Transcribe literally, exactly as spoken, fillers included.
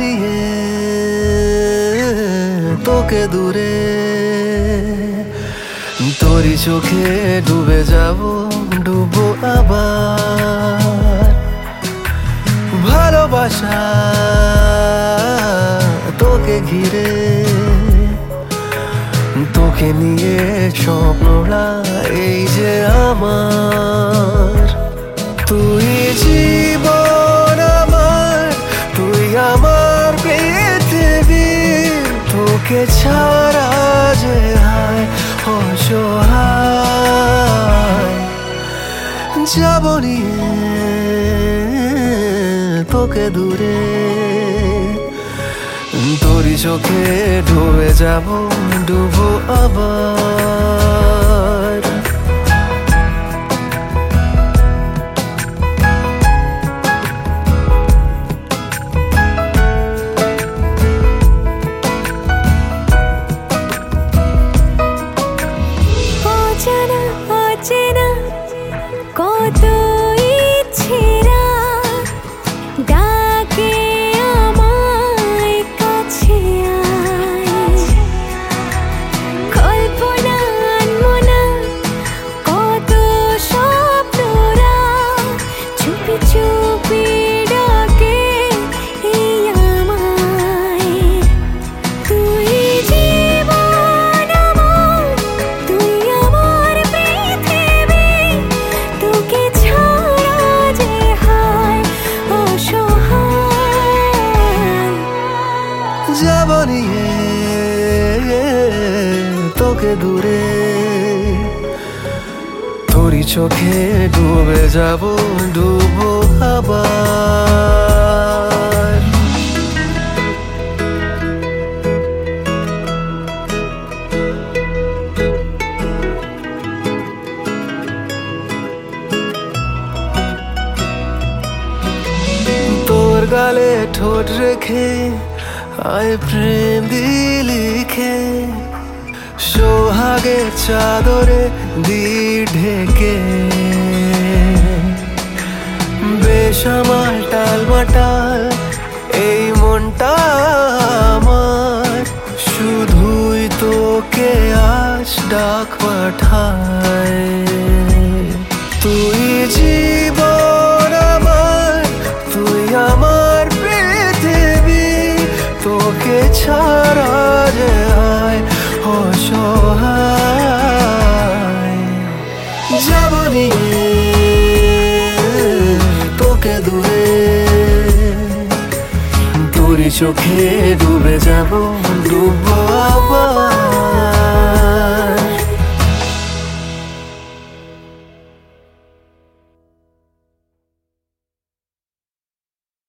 নিয়ে তোকে দূরে, তোরই চোখে ডুবে যাব, ডুবো আবার। ভালোবাসা তোকে ঘিরে, তোকে নিয়ে স্বপ্নরা এই যে আমার। তুই জীবন আমার, তুই আমার পৃথিবী, তোকে ছাড়া যে হায় অসহায়। যাব নিয়ে তোকে দূরে, তোরই চোখে ডুবে যাব, ডুবো আবার। অজানা অচেনা কত ইচ্ছেরা ডাকে আমায় কাছে আয়। কল্পনা আনমনা কত স্বপ্নরা চুপি চুপি ডাকে এই আমায়। তুই জীবন আমার, তুই আমার পৃথিবী, তোকে ছাড়া যে হায় অসহায়। যাব নিয়ে তোকে দূরে, তোরই চোখে ডুবে যাব, ডুবো আবার। তোর গালে ঠোঁট রেখে আয় প্রেম দিয়ে লিখে, সোহাগে চাদরে দি ঢেকে। বেসামাল টাল মাটাল এই মনটা আমার, শুধুই তোকে আজ ডাক পাঠায়। তুই জীবন আমার, তুই আমার পৃথিবী, তোকে ছাড়া যে হায় অসহায়। যাব নিয়ে তোকে দূরে, তোরই চোখে ডুবে যাব, ডুব